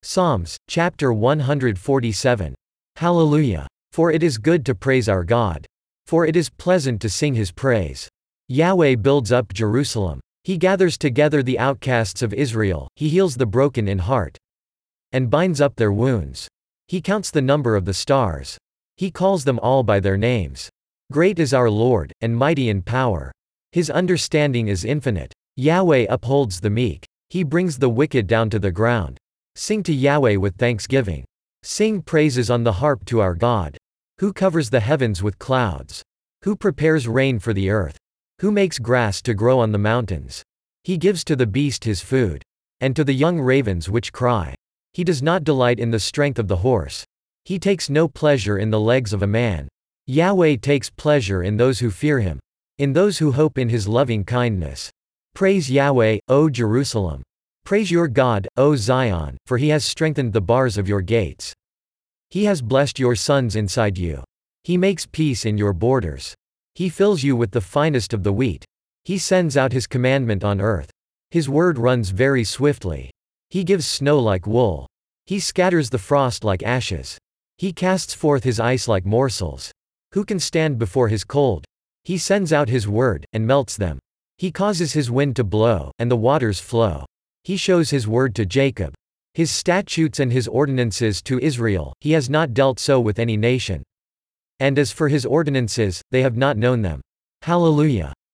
Psalms, chapter 147. Hallelujah. For it is good to praise our God. For it is pleasant to sing his praise. Yahweh builds up Jerusalem. He gathers together the outcasts of Israel, he heals the broken in heart, and binds up their wounds. He counts the number of the stars. He calls them all by their names. Great is our Lord, and mighty in power. His understanding is infinite. Yahweh upholds the meek. He brings the wicked down to the ground. Sing to Yahweh with thanksgiving. Sing praises on the harp to our God. Who covers the heavens with clouds? Who prepares rain for the earth? Who makes grass to grow on the mountains? He gives to the beast his food, and to the young ravens which cry. He does not delight in the strength of the horse. He takes no pleasure in the legs of a man. Yahweh takes pleasure in those who fear him, in those who hope in his loving kindness. Praise Yahweh, O Jerusalem. Praise your God, O Zion, for he has strengthened the bars of your gates. He has blessed your sons inside you. He makes peace in your borders. He fills you with the finest of the wheat. He sends out his commandment on earth. His word runs very swiftly. He gives snow like wool. He scatters the frost like ashes. He casts forth his ice like morsels. Who can stand before his cold? He sends out his word, and melts them. He causes his wind to blow, and the waters flow. He shows his word to Jacob, his statutes and his ordinances to Israel. He has not dealt so with any nation. And as for his ordinances, they have not known them. Hallelujah.